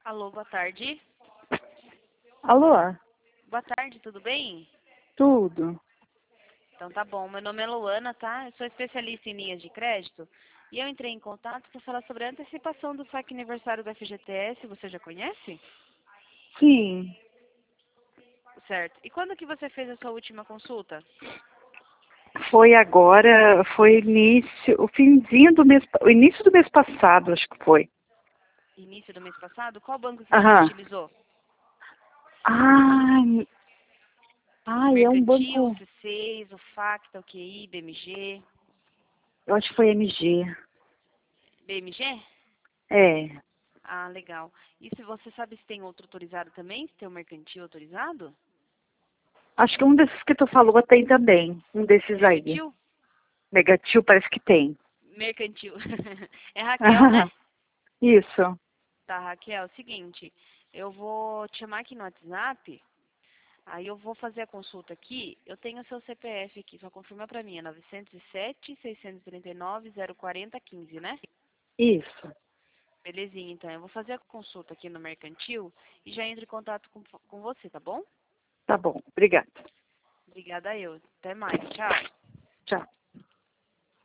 Alô, boa tarde. Alô? Boa tarde, tudo bem? Tudo. Então tá bom. Meu nome é Luana, tá? Eu sou especialista em linhas de crédito e eu entrei em contato para falar sobre a antecipação do saque aniversário do FGTS. Você já conhece? Sim. Certo. E quando que você fez a sua última consulta? Foi agora, foi o finzinho do mês, o início do mês passado, acho que foi. Início do mês passado? Qual banco que você Aham. utilizou? Ai, ai, é um Mercantil, banco, C6, o Facta, o QI, BMG? eu acho que foi MG. BMG? É. Ah, legal. E se você sabe se tem outro autorizado também? Se tem o mercantil autorizado? Acho que um desses que tu falou tem também. Um desses aí. Mercantil? Negativo parece que tem. Mercantil. É Raquel, né? Isso. Tá, Raquel, seguinte, eu vou te chamar aqui no WhatsApp, aí eu vou fazer a consulta aqui, eu tenho o seu CPF aqui, só confirma pra mim, é 907-639-040-15, né? Isso. Belezinha, então, eu vou fazer a consulta aqui no Mercantil e já entro em contato com você, tá bom? Tá bom. Obrigada. Obrigada eu, até mais, tchau. Tchau.